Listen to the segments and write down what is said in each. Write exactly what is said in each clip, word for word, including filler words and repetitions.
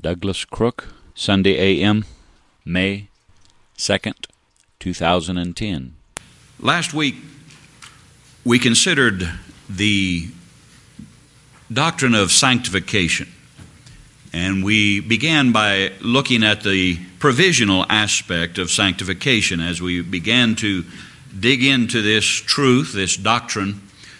Douglas Crook, Sunday A M, May second, two thousand ten. Last week, we considered the doctrine of sanctification, and we began by looking at the provisional aspect of sanctification. As we began to dig into this truth, this doctrine,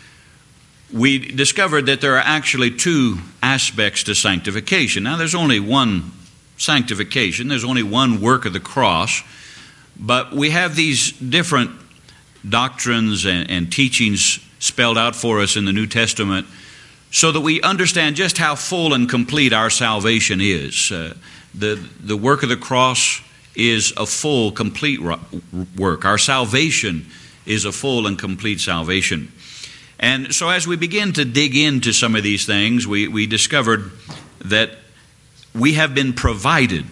we discovered that there are actually two aspects to sanctification. Now, there's only one sanctification, there's only one work of the cross, but we have these different doctrines and, and teachings spelled out for us in the New Testament so that we understand just how full and complete our salvation is. Uh, the, the work of the cross is a full, complete work. Our salvation is a full and complete salvation. And so as we begin to dig into some of these things, we, we discovered that we have been provided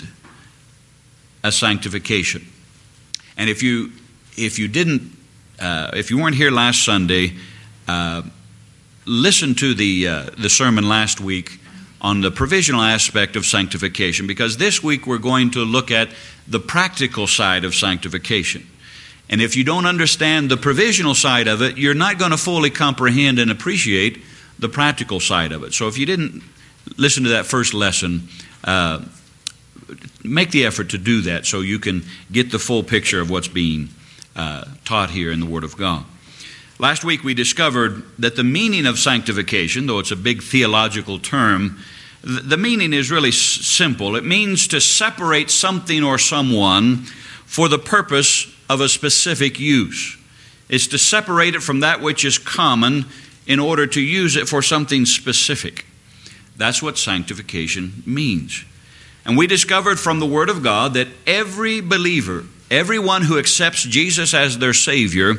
a sanctification. And if you if you didn't, uh, if you weren't here last Sunday, uh, listen to the uh, the sermon last week on the provisional aspect of sanctification, because this week we're going to look at the practical side of sanctification. And if you don't understand the provisional side of it, you're not going to fully comprehend and appreciate the practical side of it. So if you didn't listen to that first lesson, uh, make the effort to do that so you can get the full picture of what's being uh, taught here in the Word of God. Last week we discovered that the meaning of sanctification, though it's a big theological term, th- the meaning is really s- simple. It means to separate something or someone for the purpose of a specific use. It's to separate it from that which is common in order to use it for something specific. That's what sanctification means. And we discovered from the Word of God that every believer, everyone who accepts Jesus as their Savior,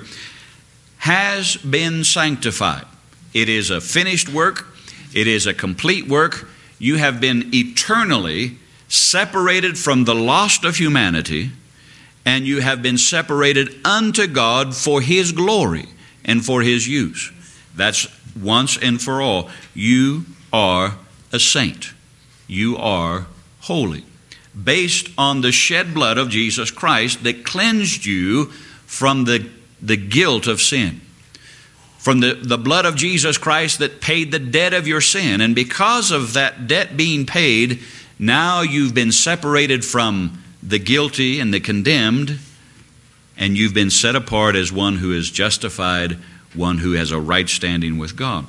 has been sanctified. It is a finished work. It is a complete work. You have been eternally separated from the lost of humanity, and you have been separated unto God for His glory and for His use. That's once and for all. You are a saint. You are holy, based on the shed blood of Jesus Christ that cleansed you from the, the guilt of sin. From the, the blood of Jesus Christ that paid the debt of your sin. And because of that debt being paid, now you've been separated from the guilty and the condemned, and you've been set apart as one who is justified, one who has a right standing with God.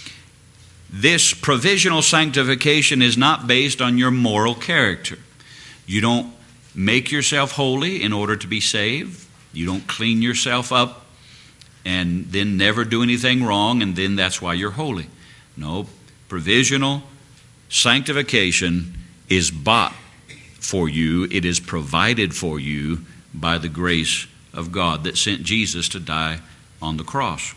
This provisional sanctification is not based on your moral character. You don't make yourself holy in order to be saved. You don't clean yourself up and then never do anything wrong, and then that's why you're holy. No, provisional sanctification is bought for you. It is provided for you by the grace of God that sent Jesus to die on the cross.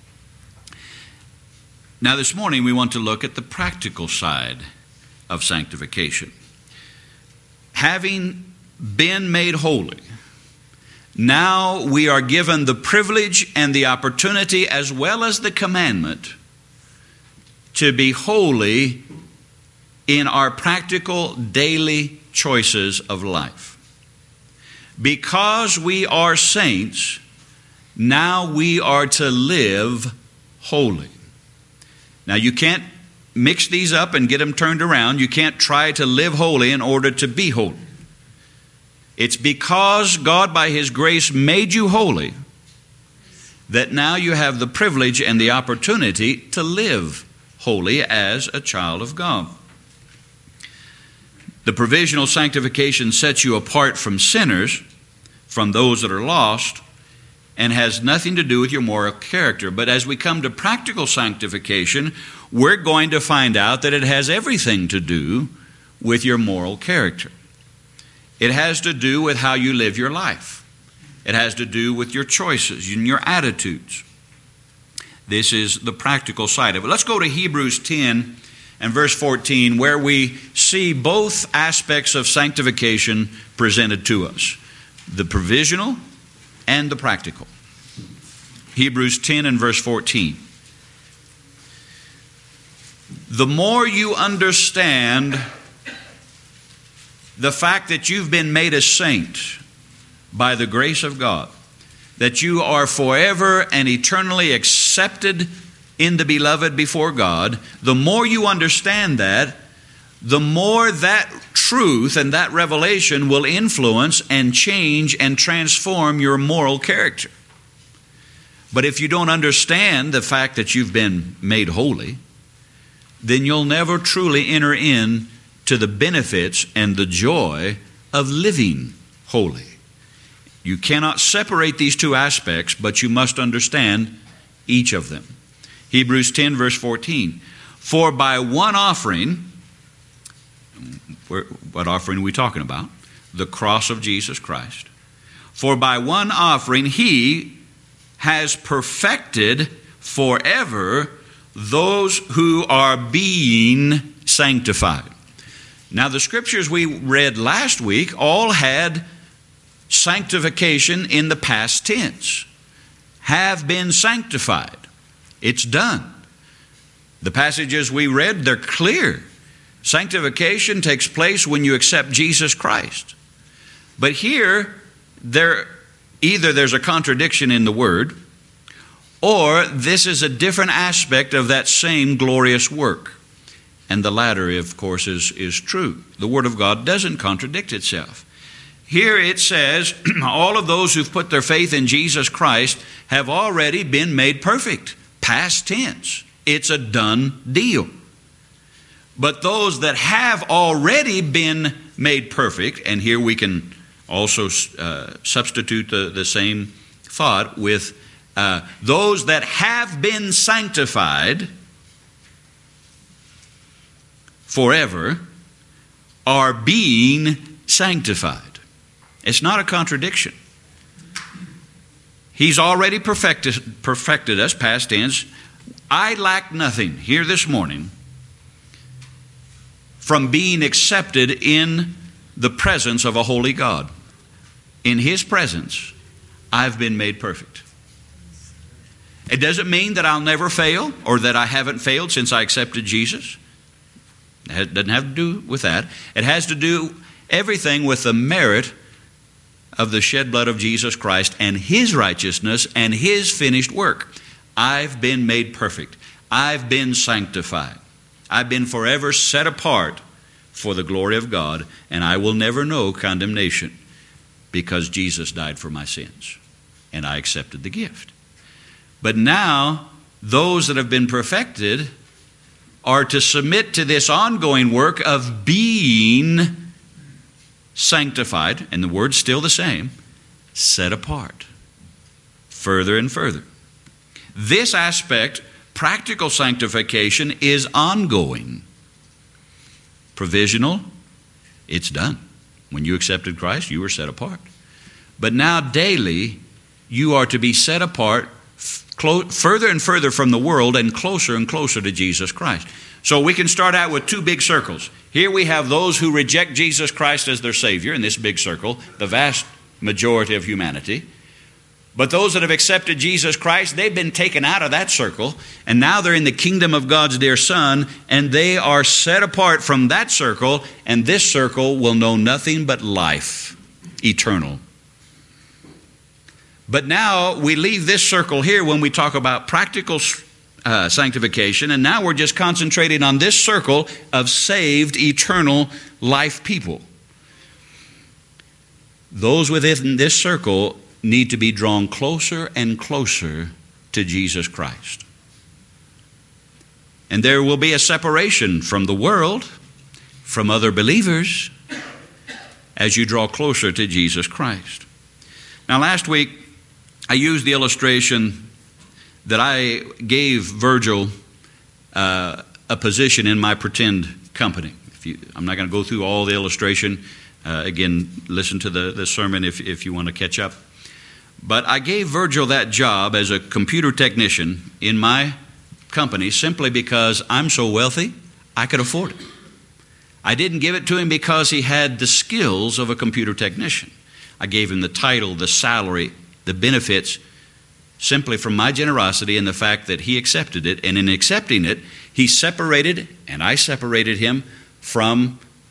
Now this morning we want to look at the practical side of sanctification. Having been made holy, now we are given the privilege and the opportunity as well as the commandment to be holy in our practical daily choices of life. Because we are saints, now we are to live holy. Now you can't mix these up and get them turned around. You can't try to live holy in order to be holy. It's because God by His grace made you holy that now you have the privilege and the opportunity to live holy as a child of God. The provisional sanctification sets you apart from sinners, from those that are lost, and has nothing to do with your moral character. But as we come to practical sanctification, we're going to find out that it has everything to do with your moral character. It has to do with how you live your life. It has to do with your choices and your attitudes. This is the practical side of it. Let's go to Hebrews ten and verse fourteen, where we see both aspects of sanctification presented to us, the provisional and the practical. Hebrews ten and verse fourteen. The more you understand the fact that you've been made a saint by the grace of God, that you are forever and eternally accepted in the beloved before God, the more you understand that, the more that truth and that revelation will influence and change and transform your moral character. But if you don't understand the fact that you've been made holy, then you'll never truly enter in to the benefits and the joy of living holy. You cannot separate these two aspects, but you must understand each of them. Hebrews ten, verse fourteen. For by one offering, what offering are we talking about? The cross of Jesus Christ. For by one offering he has perfected forever those who are being sanctified. Now the scriptures we read last week all had sanctification in the past tense. Have been sanctified. It's done. The passages we read, they're clear. Sanctification takes place when you accept Jesus Christ. But here, there either there's a contradiction in the word, or this is a different aspect of that same glorious work. And the latter, of course, is, is true. The Word of God doesn't contradict itself. Here it says, all of those who've put their faith in Jesus Christ have already been made perfect. Past tense. It's a done deal. But those that have already been made perfect, and here we can also uh, substitute the, the same thought with uh, those that have been sanctified forever are being sanctified. It's not a contradiction. He's already perfected, perfected us, past tense. I lack nothing here this morning from being accepted in the presence of a holy God. In His presence, I've been made perfect. It doesn't mean that I'll never fail or that I haven't failed since I accepted Jesus. It doesn't have to do with that. It has to do everything with the merit of the shed blood of Jesus Christ and His righteousness and His finished work. I've been made perfect. I've been sanctified. I've been forever set apart for the glory of God, and I will never know condemnation because Jesus died for my sins, and I accepted the gift. But now, those that have been perfected are to submit to this ongoing work of being sanctified, and the word's still the same, set apart, further and further. This aspect, practical sanctification, is ongoing. Provisional, it's done. When you accepted Christ, you were set apart. But now daily, you are to be set apart clo- further and further from the world and closer and closer to Jesus Christ. So we can start out with two big circles. Here we have those who reject Jesus Christ as their Savior in this big circle, the vast majority of humanity. But those that have accepted Jesus Christ, they've been taken out of that circle, and now they're in the kingdom of God's dear Son, and they are set apart from that circle, and this circle will know nothing but life, eternal. But now we leave this circle here when we talk about practical uh, sanctification, and now we're just concentrating on this circle of saved, eternal life people. Those within this circle need to be drawn closer and closer to Jesus Christ. And there will be a separation from the world, from other believers, as you draw closer to Jesus Christ. Now, last week, I used the illustration that I gave Virgil uh, a position in my pretend company. If you, I'm not going to go through all the illustration. Uh, again, listen to the, the sermon if, if you want to catch up. But I gave Virgil that job as a computer technician in my company simply because I'm so wealthy, I could afford it. I didn't give it to him because he had the skills of a computer technician. I gave him the title, the salary, the benefits, simply from my generosity and the fact that he accepted it. And in accepting it, he separated, and I separated him from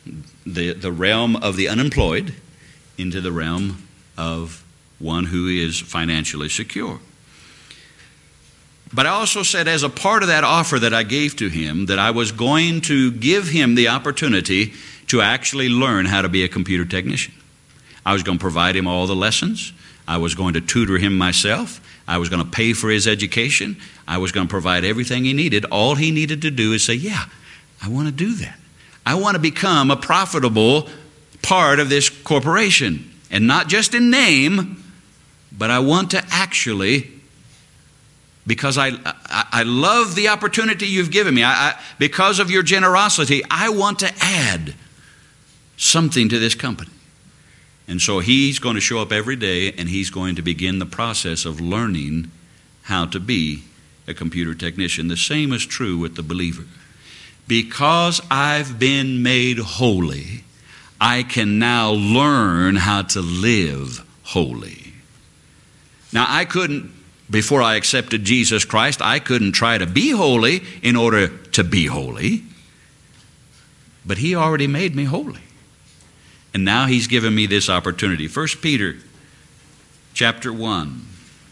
the, the realm of the unemployed into the realm of one who is financially secure. But I also said, as a part of that offer that I gave to him, that I was going to give him the opportunity to actually learn how to be a computer technician. I was going to provide him all the lessons. I was going to tutor him myself. I was going to pay for his education. I was going to provide everything he needed. All he needed to do is say, yeah, I want to do that. I want to become a profitable part of this corporation. And not just in name, but I want to actually, because I, I, I love the opportunity you've given me. I, I, because of your generosity, I want to add something to this company. And so he's going to show up every day, and he's going to begin the process of learning how to be a computer technician. The same is true with the believer. Because I've been made holy, I can now learn how to live holy. Now, I couldn't, before I accepted Jesus Christ, I couldn't try to be holy in order to be holy. But he already made me holy. And now he's given me this opportunity. First Peter chapter one.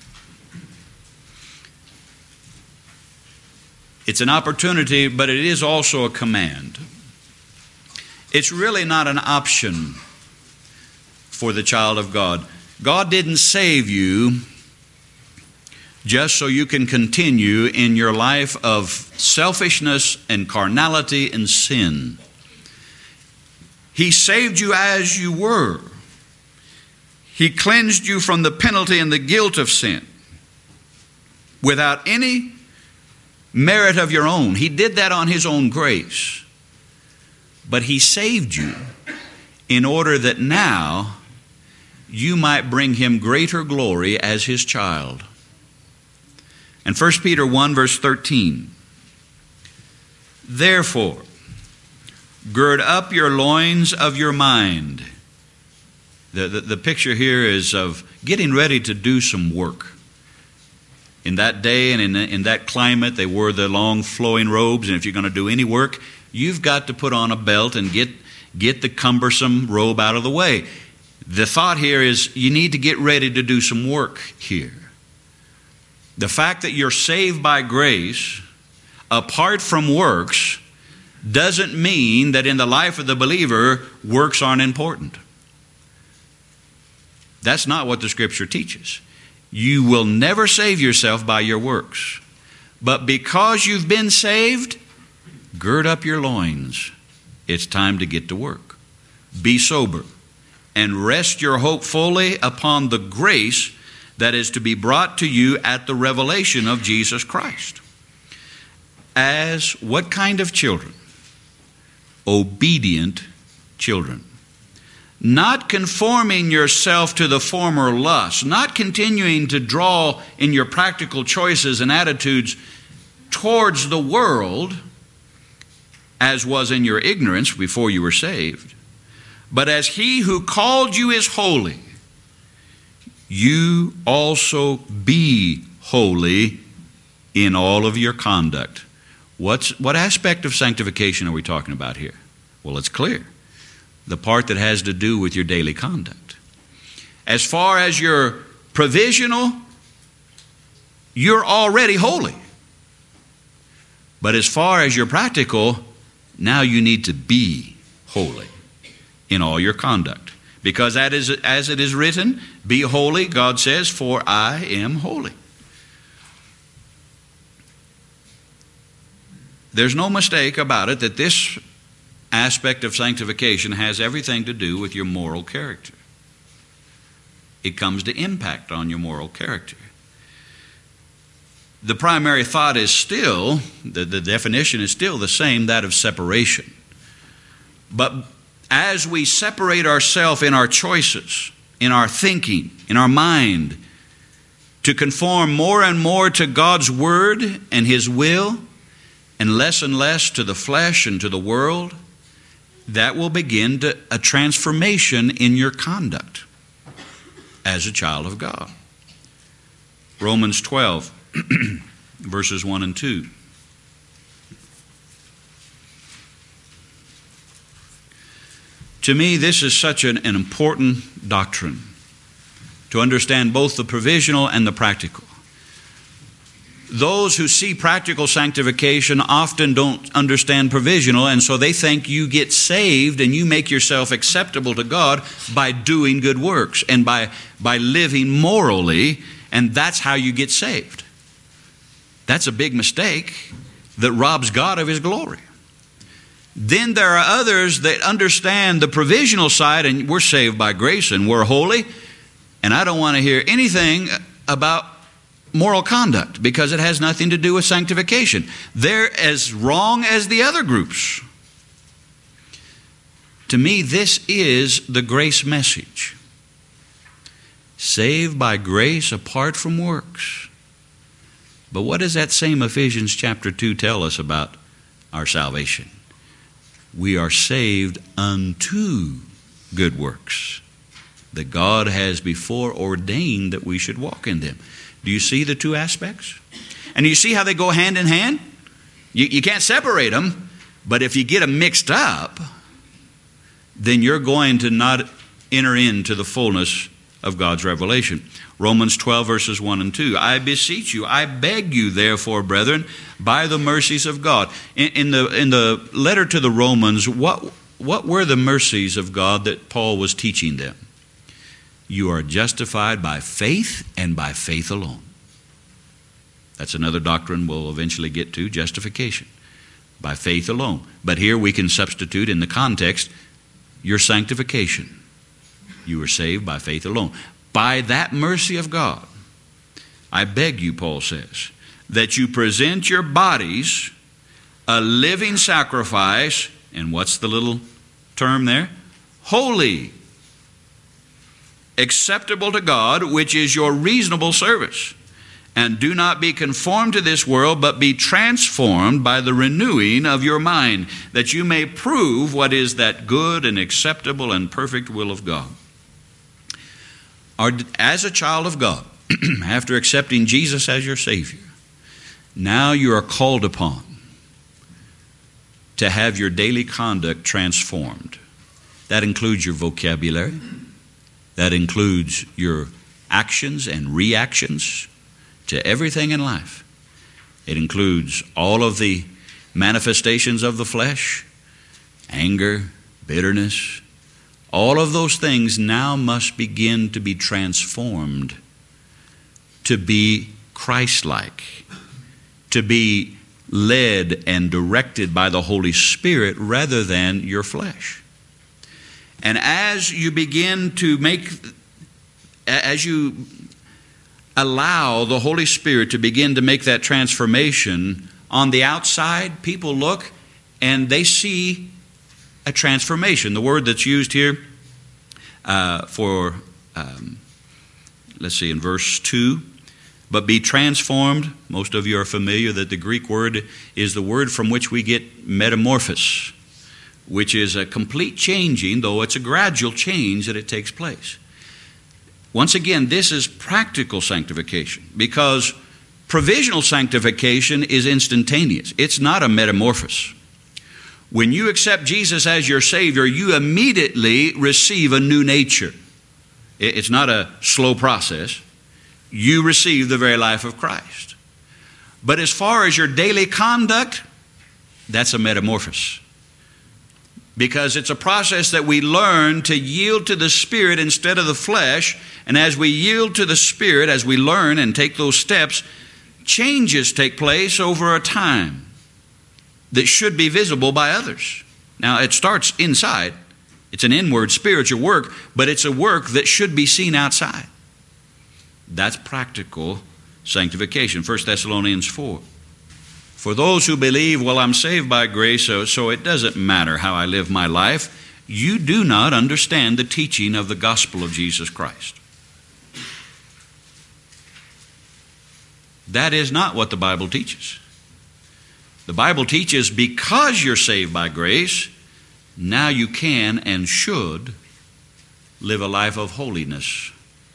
It's an opportunity, but it is also a command. It's really not an option for the child of God. God didn't save you just so you can continue in your life of selfishness and carnality and sin. He saved you as you were. He cleansed you from the penalty and the guilt of sin without any merit of your own. He did that on his own grace. But he saved you in order that now you might bring him greater glory as his child. And First Peter one verse thirteen. Therefore, gird up your loins of your mind. The, the, the picture here is of getting ready to do some work. In that day and in, in that climate, they wore the long flowing robes, and if you're going to do any work, you've got to put on a belt and get, get the cumbersome robe out of the way. The thought here is you need to get ready to do some work here. The fact that you're saved by grace, apart from works, doesn't mean that in the life of the believer, works aren't important. That's not what the Scripture teaches. You will never save yourself by your works. But because you've been saved, gird up your loins. It's time to get to work. Be sober and rest your hope fully upon the grace that is to be brought to you at the revelation of Jesus Christ. As what kind of children? Obedient children. Not conforming yourself to the former lusts, not continuing to draw in your practical choices and attitudes towards the world, as was in your ignorance before you were saved, but as he who called you is holy, you also be holy in all of your conduct. What's, what aspect of sanctification are we talking about here? Well, it's clear. The part that has to do with your daily conduct. As far as your provisional, you're already holy. But as far as your practical, now you need to be holy in all your conduct. Because that is, as it is written, be holy, God says, for I am holy. There's no mistake about it that this aspect of sanctification has everything to do with your moral character. It comes to impact on your moral character. The primary thought is still, the, the definition is still the same, that of separation. But as we separate ourselves in our choices, in our thinking, in our mind, to conform more and more to God's Word and His will, and less and less to the flesh and to the world, that will begin to, a transformation in your conduct as a child of God. Romans twelve, verses one and two. To me, this is such an, an important doctrine, to understand both the provisional and the practical. Those who see practical sanctification often don't understand provisional, and so they think you get saved and you make yourself acceptable to God by doing good works and by, by living morally, and that's how you get saved. That's a big mistake that robs God of His glory. Then there are others that understand the provisional side, and we're saved by grace and we're holy, and I don't want to hear anything about moral conduct because it has nothing to do with sanctification. They're as wrong as the other groups. To me, this is the grace message. Saved by grace apart from works. But what does that same Ephesians chapter two tell us about our salvation? We are saved unto good works that God has before ordained that we should walk in them. Do you see the two aspects? And you see how they go hand in hand? You, you can't separate them, but if you get them mixed up, then you're going to not enter into the fullness of God's revelation. Romans twelve verses one and two. I beseech you, I beg you therefore, brethren, by the mercies of God. In, in the in the letter to the Romans, what what were the mercies of God that Paul was teaching them? You are justified by faith and by faith alone. That's another doctrine we'll eventually get to, justification. By faith alone. But here we can substitute in the context your sanctification. You are saved by faith alone. By that mercy of God, I beg you, Paul says, that you present your bodies a living sacrifice, and what's the little term there? Holy, acceptable to God, which is your reasonable service. And do not be conformed to this world, but be transformed by the renewing of your mind, that you may prove what is that good and acceptable and perfect will of God. As a child of God, after accepting Jesus as your Savior, now you are called upon to have your daily conduct transformed. That includes your vocabulary. That includes your actions and reactions to everything in life. It includes all of the manifestations of the flesh, anger, bitterness. All of those things now must begin to be transformed to be Christ-like, to be led and directed by the Holy Spirit rather than your flesh. And as you begin to make, as you allow the Holy Spirit to begin to make that transformation, on the outside, people look and they see a transformation. The word that's used here uh, for, um, let's see, in verse two, but be transformed. Most of you are familiar that the Greek word is the word from which we get metamorphosis, which is a complete changing, though it's a gradual change that it takes place. Once again, this is practical sanctification, because provisional sanctification is instantaneous. It's not a metamorphosis. When you accept Jesus as your Savior, you immediately receive a new nature. It's not a slow process. You receive the very life of Christ. But as far as your daily conduct, that's a metamorphosis. Because it's a process that we learn to yield to the Spirit instead of the flesh. And as we yield to the Spirit, as we learn and take those steps, changes take place over a time that should be visible by others. Now, it starts inside. It's an inward spiritual work, but it's a work that should be seen outside. That's practical sanctification. First Thessalonians four. For those who believe, well, I'm saved by grace, so, so it doesn't matter how I live my life, you do not understand the teaching of the gospel of Jesus Christ. That is not what the Bible teaches. The Bible teaches because you're saved by grace, now you can and should live a life of holiness.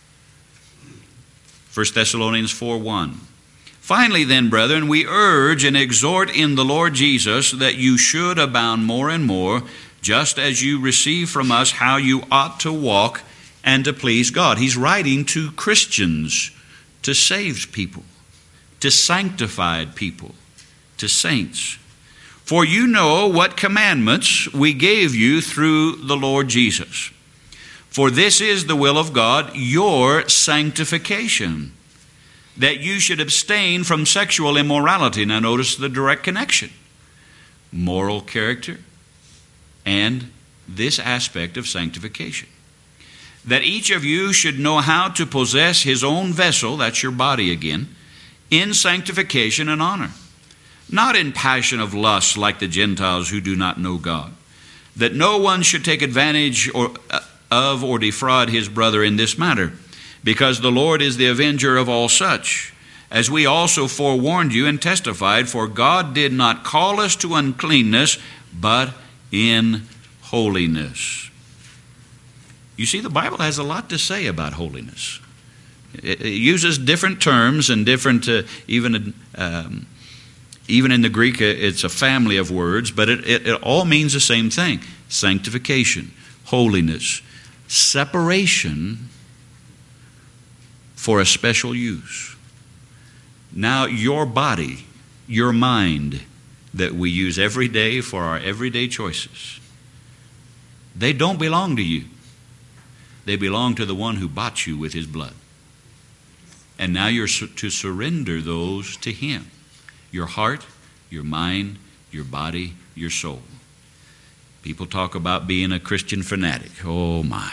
First Thessalonians four one. Finally then, brethren, we urge and exhort in the Lord Jesus that you should abound more and more just as you receive from us how you ought to walk and to please God. He's writing to Christians, to saved people, to sanctified people, to saints. For you know what commandments we gave you through the Lord Jesus. For this is the will of God, your sanctification, that you should abstain from sexual immorality. Now notice the direct connection. Moral character and this aspect of sanctification. That each of you should know how to possess his own vessel, that's your body again, in sanctification and honor, not in passion of lust like the Gentiles who do not know God, that no one should take advantage or, uh, of or defraud his brother in this matter, because the Lord is the avenger of all such, as we also forewarned you and testified, for God did not call us to uncleanness, but in holiness. You see, the Bible has a lot to say about holiness. It, it uses different terms and different, uh, even um, even in the Greek, it's a family of words, but it, it, it all means the same thing. Sanctification, holiness, separation for a special use. Now your body, your mind that we use every day for our everyday choices, they don't belong to you. They belong to the one who bought you with his blood. And now you're to surrender those to him. Your heart, your mind, your body, your soul. People talk about being a Christian fanatic. Oh my.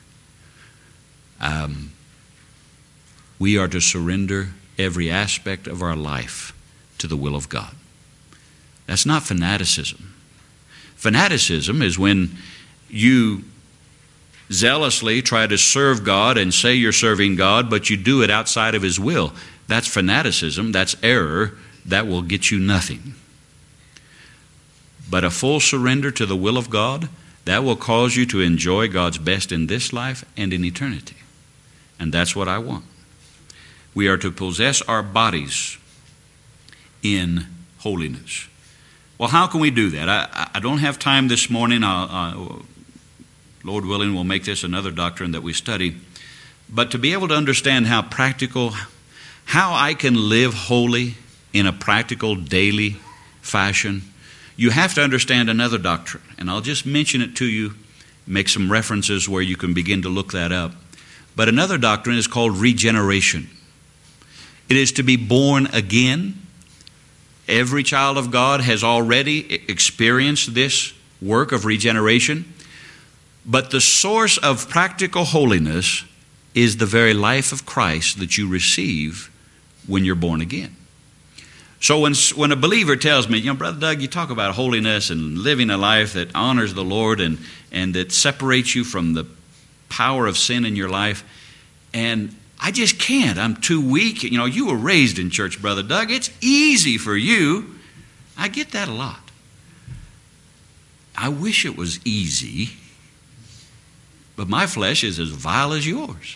Um, we are to surrender every aspect of our life to the will of God. That's not fanaticism. Fanaticism is when you zealously try to serve God and say you're serving God, but you do it outside of his will. That's fanaticism. That's error. That will get you nothing. But a full surrender to the will of God, that will cause you to enjoy God's best in this life and in eternity. And that's what I want. We are to possess our bodies in holiness. Well, how can we do that? I, I don't have time this morning. I'll, I'll, Lord willing, we'll make this another doctrine that we study. But to be able to understand how practical, how I can live holy in a practical daily fashion, you have to understand another doctrine. And I'll just mention it to you, make some references where you can begin to look that up. But another doctrine is called regeneration. It is to be born again. Every child of God has already experienced this work of regeneration. But the source of practical holiness is the very life of Christ that you receive when you're born again. So when, when a believer tells me, you know, Brother Doug, you talk about holiness and living a life that honors the Lord and, and that separates you from the power of sin in your life, and I just can't. I'm too weak. You know, you were raised in church, Brother Doug. It's easy for you. I get that a lot. I wish it was easy, but my flesh is as vile as yours.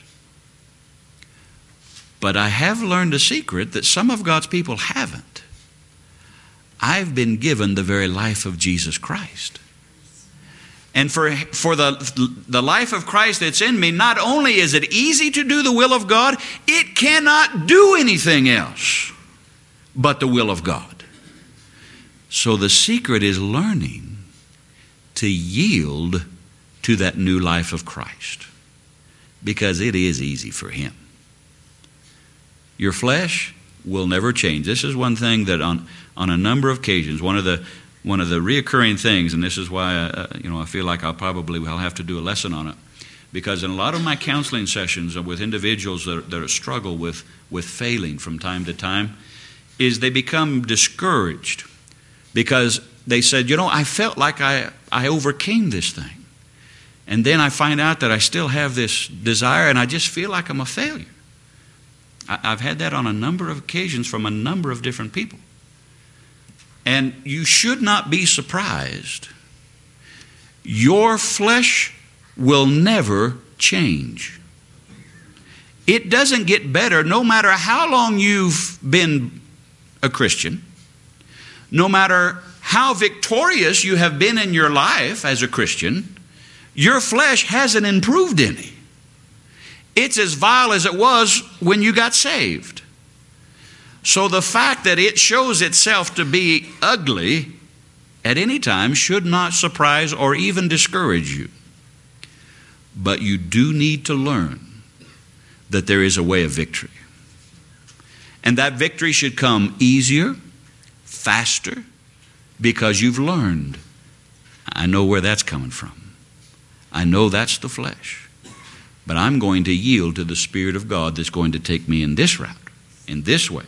But I have learned a secret that some of God's people haven't. I've been given the very life of Jesus Christ. And for, for the, the life of Christ that's in me, not only is it easy to do the will of God, it cannot do anything else but the will of God. So the secret is learning to yield to that new life of Christ, because it is easy for him. Your flesh will never change. This is one thing that on, on a number of occasions, one of the One of the reoccurring things, and this is why uh, you know I feel like I'll probably will have to do a lesson on it, because in a lot of my counseling sessions with individuals that, that struggle with, with failing from time to time, is they become discouraged because they said, you know, I felt like I, I overcame this thing. And then I find out that I still have this desire and I just feel like I'm a failure. I, I've had that on a number of occasions from a number of different people. And you should not be surprised. Your flesh will never change. It doesn't get better no matter how long you've been a Christian, no matter how victorious you have been in your life as a Christian, your flesh hasn't improved any. It's as vile as it was when you got saved. So the fact that it shows itself to be ugly at any time should not surprise or even discourage you. But you do need to learn that there is a way of victory. And that victory should come easier, faster, because you've learned, I know where that's coming from. I know that's the flesh. But I'm going to yield to the Spirit of God that's going to take me in this route, in this way.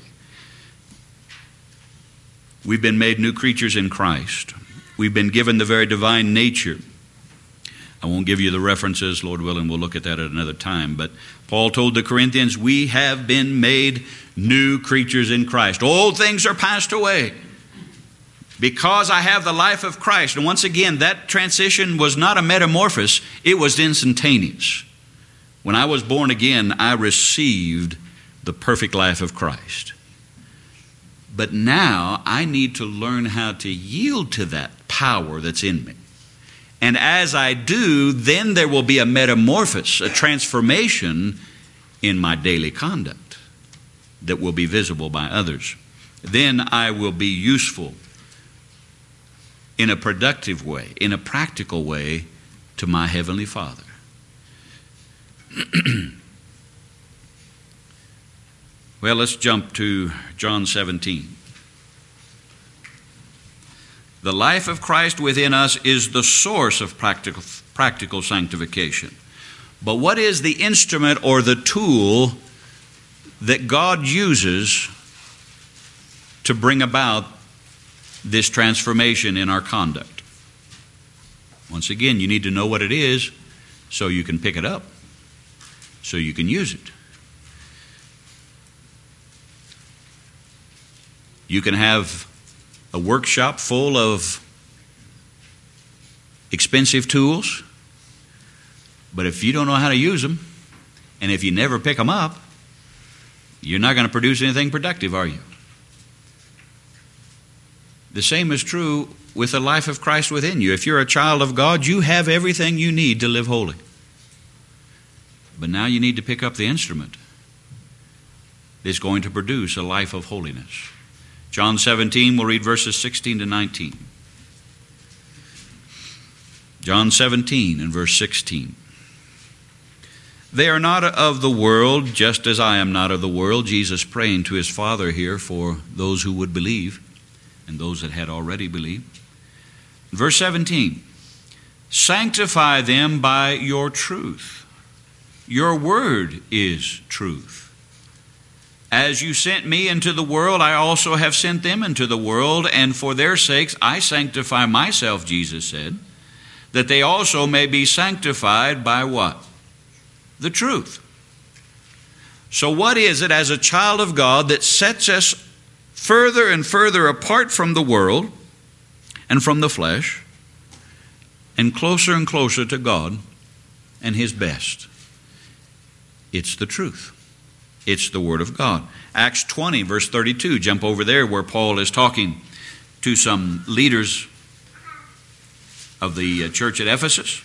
We've been made new creatures in Christ. We've been given the very divine nature. I won't give you the references, Lord willing, we'll look at that at another time. But Paul told the Corinthians, we have been made new creatures in Christ. Old things are passed away because I have the life of Christ. And once again, that transition was not a metamorphosis, it was instantaneous. When I was born again, I received the perfect life of Christ. But now I need to learn how to yield to that power that's in me. And as I do, then there will be a metamorphosis, a transformation in my daily conduct that will be visible by others. Then I will be useful in a productive way, in a practical way to my Heavenly Father. Well, let's jump to John seventeen. The life of Christ within us is the source of practical, practical sanctification. But what is the instrument or the tool that God uses to bring about this transformation in our conduct? Once again, you need to know what it is so you can pick it up, so you can use it. You can have a workshop full of expensive tools, but if you don't know how to use them, and if you never pick them up, you're not going to produce anything productive, are you? The same is true with the life of Christ within you. If you're a child of God, you have everything you need to live holy. But now you need to pick up the instrument that's going to produce a life of holiness. John seventeen, we'll read verses sixteen to nineteen. John seventeen and verse sixteen. They are not of the world, just as I am not of the world. Jesus praying to his Father here for those who would believe and those that had already believed. Verse seventeen. Sanctify them by your truth. Your word is truth. As you sent me into the world, I also have sent them into the world, and for their sakes I sanctify myself, Jesus said, that they also may be sanctified by what? The truth. So what is it as a child of God that sets us further and further apart from the world and from the flesh and closer and closer to God and His best? It's the truth. It's the Word of God. Acts twenty, verse thirty-two. Jump over there where Paul is talking to some leaders of the church at Ephesus.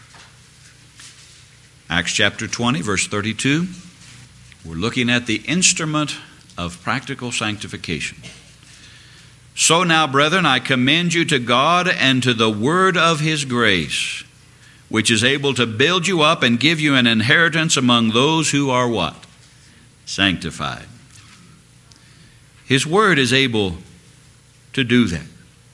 Acts chapter twenty, verse thirty-two. We're looking at the instrument of practical sanctification. So now, brethren, I commend you to God and to the word of His grace, which is able to build you up and give you an inheritance among those who are what? Sanctified. His word is able to do that.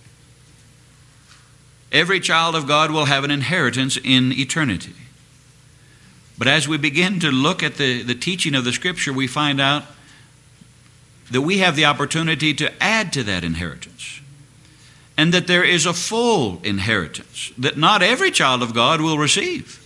Every child of God will have an inheritance in eternity. But as we begin to look at the, the teaching of the Scripture, we find out that we have the opportunity to add to that inheritance. And that there is a full inheritance that not every child of God will receive.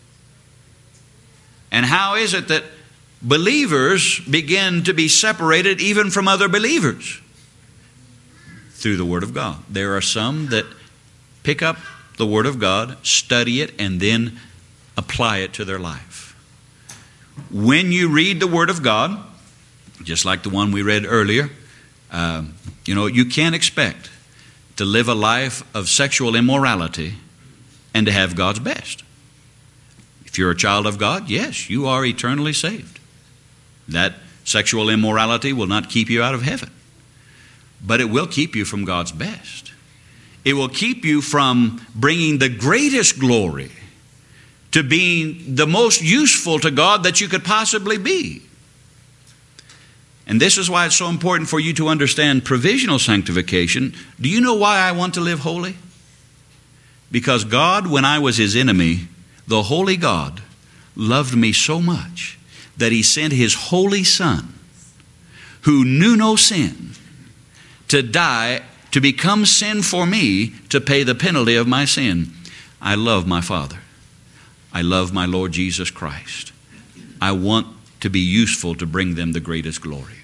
And how is it that believers begin to be separated even from other believers? Through the Word of God. There are some that pick up the Word of God, study it, and then apply it to their life. When you read the Word of God, just like the one we read earlier, uh, you know, you can't expect to live a life of sexual immorality and to have God's best. If you're a child of God, yes, you are eternally saved. That sexual immorality will not keep you out of heaven, but it will keep you from God's best. It will keep you from bringing the greatest glory to being the most useful to God that you could possibly be. And this is why it's so important for you to understand provisional sanctification. Do you know why I want to live holy? Because God, when I was His enemy, the holy God loved me so much that He sent His holy Son, who knew no sin, to die, to become sin for me, to pay the penalty of my sin. I love my Father. I love my Lord Jesus Christ. I want to be useful to bring them the greatest glory.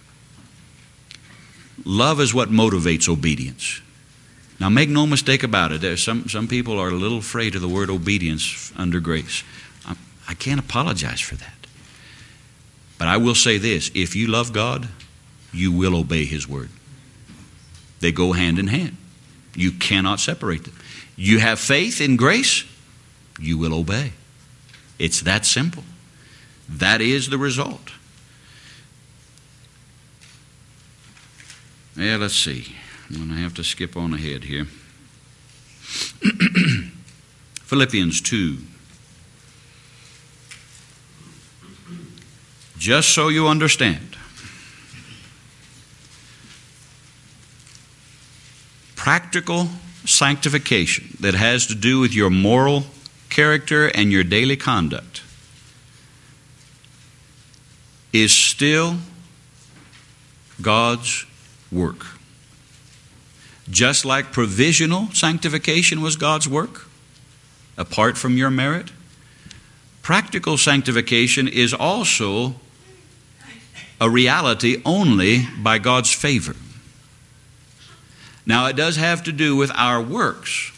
Love is what motivates obedience. Now make no mistake about it. There's some, some people are a little afraid of the word obedience under grace. I, I can't apologize for that. But I will say this, if you love God, you will obey His word. They go hand in hand. You cannot separate them. You have faith in grace, you will obey. It's that simple. That is the result. Yeah, let's see. I'm going to have to skip on ahead here. Philippians two. Just so you understand, practical sanctification that has to do with your moral character and your daily conduct is still God's work. Just like provisional sanctification was God's work, apart from your merit, practical sanctification is also a reality only by God's favor. Now, it does have to do with our works,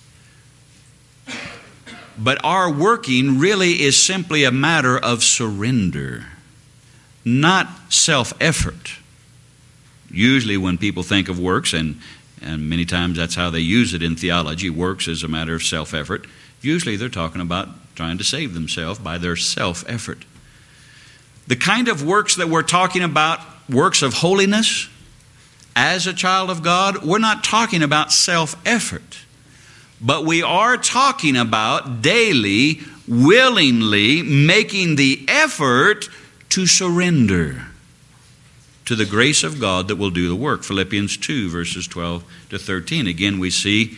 but our working really is simply a matter of surrender, not self-effort. Usually when people think of works, and, and many times that's how they use it in theology, works is a matter of self-effort, usually they're talking about trying to save themselves by their self-effort. The kind of works that we're talking about, works of holiness, as a child of God, we're not talking about self-effort, but we are talking about daily, willingly making the effort to surrender to the grace of God that will do the work. Philippians two, verses twelve to thirteen. Again, we see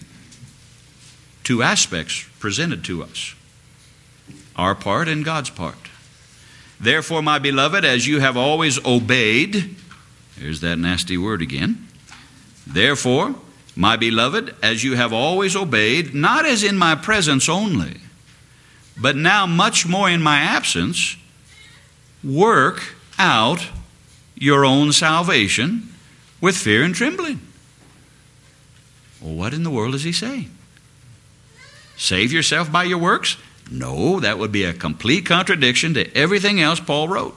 two aspects presented to us, our part and God's part. Therefore, my beloved, as you have always obeyed, there's that nasty word again. Therefore, my beloved, as you have always obeyed, not as in my presence only, but now much more in my absence, work out your own salvation with fear and trembling. Well, what in the world is he saying? Save yourself by your works? No, that would be a complete contradiction to everything else Paul wrote.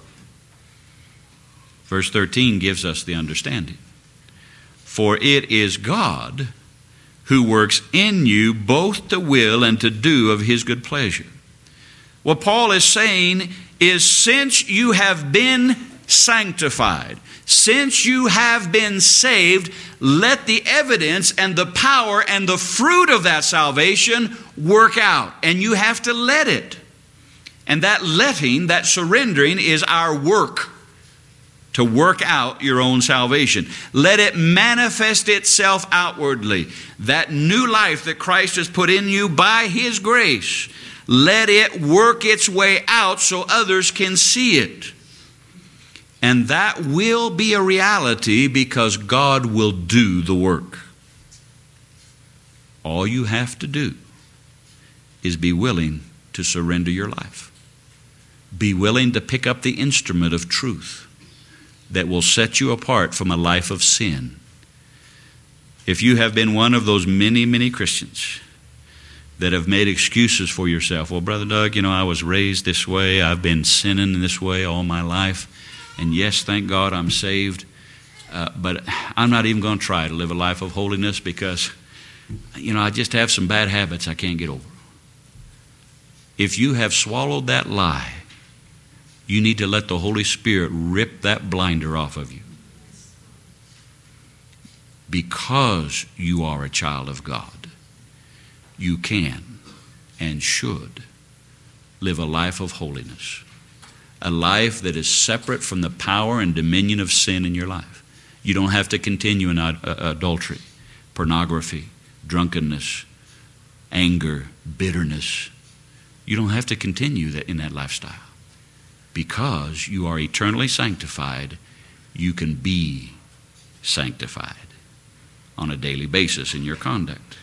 Verse thirteen gives us the understanding. For it is God who works in you both to will and to do of His good pleasure. What Paul is saying is, since you have been sanctified, since you have been saved, let the evidence and the power and the fruit of that salvation work out. And you have to let it. And that letting, that surrendering, is our work. To work out your own salvation. Let it manifest itself outwardly. That new life that Christ has put in you by His grace, let it work its way out so others can see it. And that will be a reality because God will do the work. All you have to do is be willing to surrender your life. Be willing to pick up the instrument of truth that will set you apart from a life of sin. If you have been one of those many, many Christians that have made excuses for yourself, well, Brother Doug, you know, I was raised this way, I've been sinning this way all my life, and yes, thank God I'm saved. uh, but I'm not even going to try to live a life of holiness because, you know, I just have some bad habits I can't get over. If you have swallowed that lie, you need to let the Holy Spirit rip that blinder off of you. Because you are a child of God, you can and should live a life of holiness. A life that is separate from the power and dominion of sin in your life. You don't have to continue in ad- adultery, pornography, drunkenness, anger, bitterness. You don't have to continue that in that lifestyle. Because you are eternally sanctified, you can be sanctified on a daily basis in your conduct.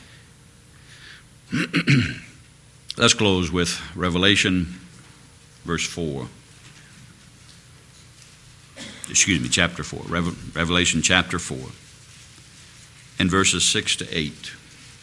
Let's close with Revelation verse four. Excuse me, chapter four. Revelation chapter four. And verses six to eight.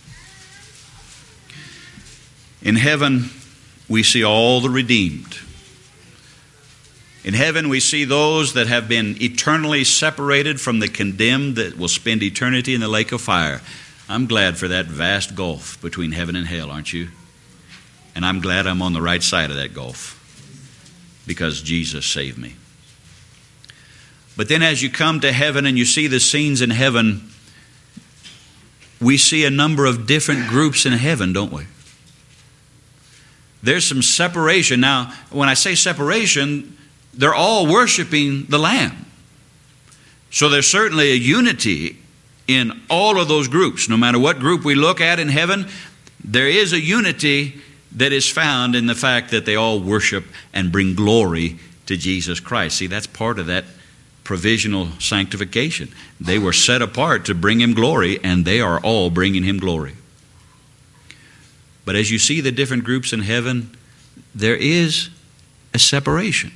In heaven, we see all the redeemed. In heaven, we see those that have been eternally separated from the condemned that will spend eternity in the lake of fire. I'm glad for that vast gulf between heaven and hell, aren't you? And I'm glad I'm on the right side of that gulf because Jesus saved me. But then as you come to heaven and you see the scenes in heaven, we see a number of different groups in heaven, don't we? There's some separation. Now, when I say separation, they're all worshiping the Lamb. So there's certainly a unity in all of those groups. No matter what group we look at in heaven, there is a unity that is found in the fact that they all worship and bring glory to Jesus Christ. See, that's part of that provisional sanctification. They were set apart to bring Him glory, and they are all bringing Him glory. But as you see the different groups in heaven, there is a separation.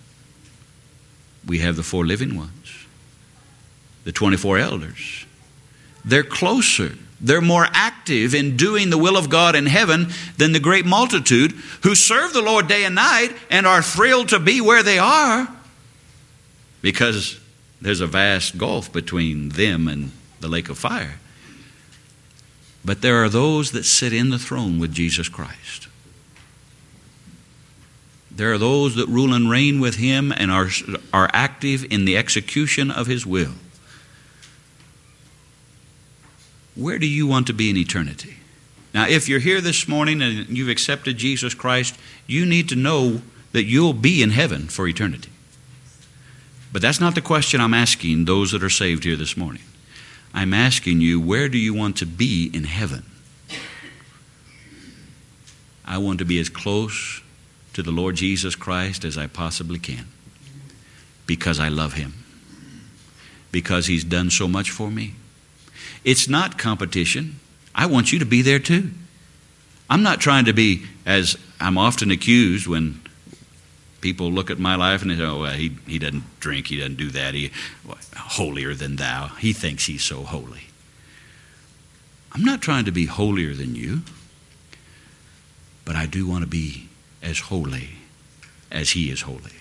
We have the four living ones, the twenty-four elders. They're closer. They're more active in doing the will of God in heaven than the great multitude who serve the Lord day and night and are thrilled to be where they are because there's a vast gulf between them and the lake of fire. But there are those that sit in the throne with Jesus Christ. There are those that rule and reign with Him and are, are active in the execution of His will. Where do you want to be in eternity? Now, if you're here this morning and you've accepted Jesus Christ, you need to know that you'll be in heaven for eternity. But that's not the question I'm asking those that are saved here this morning. I'm asking you, where do you want to be in heaven? I want to be as close to the Lord Jesus Christ as I possibly can because I love Him, because He's done so much for me. It's not competition. I want you to be there too. I'm not trying to be, as I'm often accused when people look at my life and they say, oh, well, he, he doesn't drink, he doesn't do that, he well, holier than thou. He thinks he's so holy. I'm not trying to be holier than you, but I do want to be as holy as He is holy.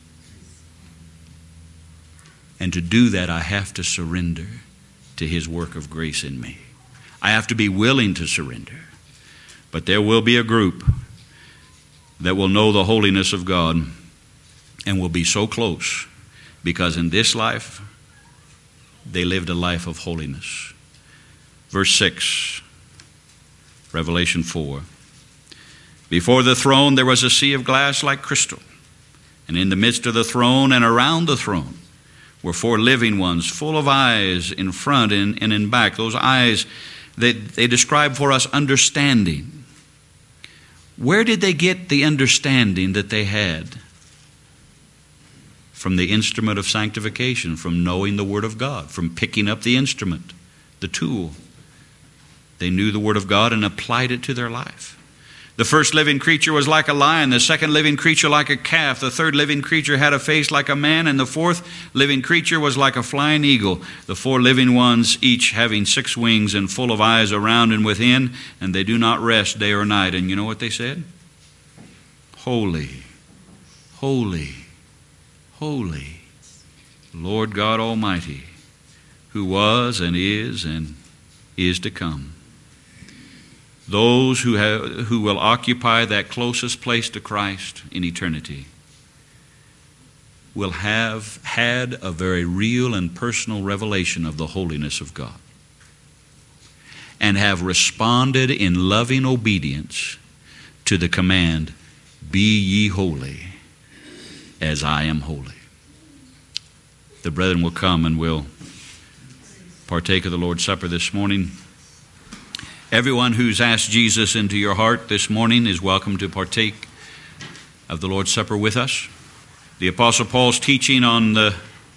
And to do that, I have to surrender to His work of grace in me. I have to be willing to surrender. But there will be a group that will know the holiness of God and will be so close because in this life they lived a life of holiness. Verse six, Revelation four. Before the throne there was a sea of glass like crystal, and in the midst of the throne and around the throne were four living ones, full of eyes in front and, and in back. Those eyes, they, they describe for us understanding. Where did they get the understanding that they had? From the instrument of sanctification, from knowing the Word of God, from picking up the instrument, the tool. They knew the Word of God and applied it to their life. The first living creature was like a lion, the second living creature like a calf, the third living creature had a face like a man, and the fourth living creature was like a flying eagle. The four living ones, each having six wings and full of eyes around and within, and they do not rest day or night. And you know what they said? Holy, holy, holy Lord God Almighty, who was and is and is to come. Those who have, who will occupy that closest place to Christ in eternity will have had a very real and personal revelation of the holiness of God and have responded in loving obedience to the command, "Be ye holy as I am holy." The brethren will come and will partake of the Lord's Supper this morning. Everyone who's asked Jesus into your heart this morning is welcome to partake of the Lord's Supper with us. The Apostle Paul's teaching on the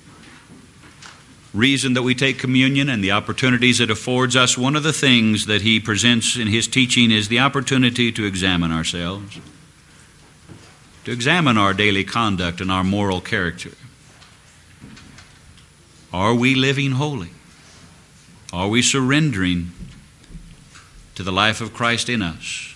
reason that we take communion and the opportunities it affords us, one of the things that he presents in his teaching is the opportunity to examine ourselves, to examine our daily conduct and our moral character. Are we living holy? Are we surrendering to the life of Christ in us?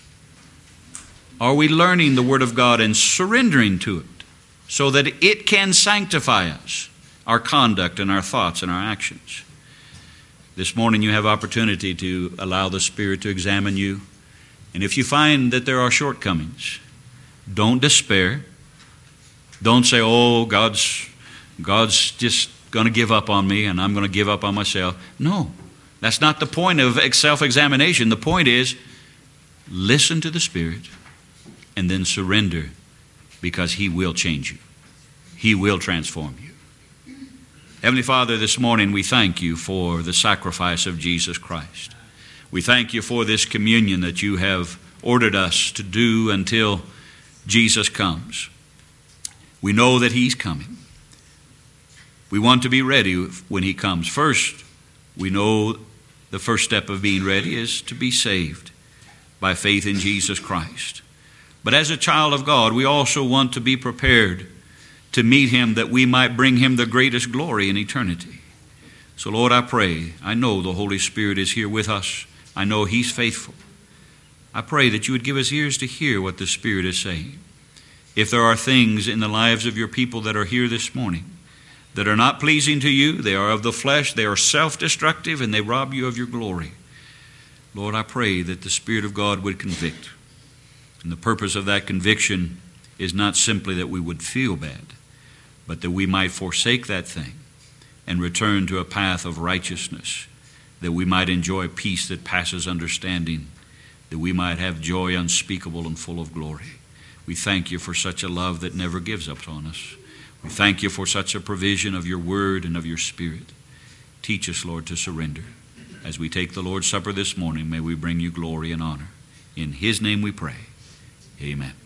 Are we learning the Word of God and surrendering to it so that it can sanctify us, our conduct and our thoughts and our actions? This morning you have opportunity to allow the Spirit to examine you. And if you find that there are shortcomings, don't despair. Don't say, oh, God's, God's just going to give up on me and I'm going to give up on myself. No, that's not the point of self-examination. The point is, listen to the Spirit and then surrender, because He will change you. He will transform you. Heavenly Father, this morning we thank you for the sacrifice of Jesus Christ. We thank you for this communion that you have ordered us to do until Jesus comes. We know that He's coming. We want to be ready when He comes. First, we know the first step of being ready is to be saved by faith in Jesus Christ. But as a child of God, we also want to be prepared to meet Him that we might bring Him the greatest glory in eternity. So Lord, I pray, I know the Holy Spirit is here with us. I know He's faithful. I pray that you would give us ears to hear what the Spirit is saying. If there are things in the lives of your people that are here this morning that are not pleasing to you, they are of the flesh, they are self-destructive, and they rob you of your glory, Lord, I pray that the Spirit of God would convict. And the purpose of that conviction is not simply that we would feel bad, but that we might forsake that thing and return to a path of righteousness, that we might enjoy peace that passes understanding, that we might have joy unspeakable and full of glory. We thank you for such a love that never gives up on us. We thank you for such a provision of your word and of your Spirit. Teach us, Lord, to surrender. As we take the Lord's Supper this morning, may we bring you glory and honor. In His name we pray. Amen.